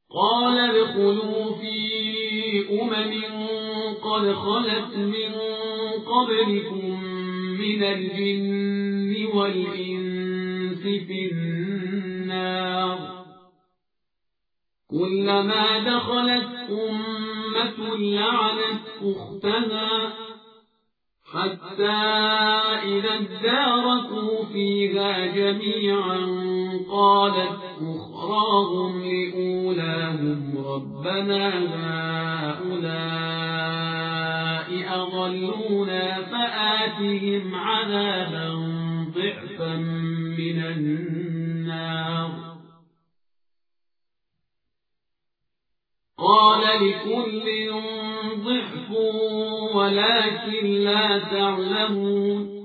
قال ادخلوا في قد خلت من قبلكم من الجن والإنس في النار كلما دخلت أمة لعنت أختها حتى إذا اداركوا فيها جميعا قالت أخراهم لأولاهم ربنا هؤلاء أضلونا فآتهم عذابا ضعفا من النار قال لكل ضعف ولكن لا تعلمون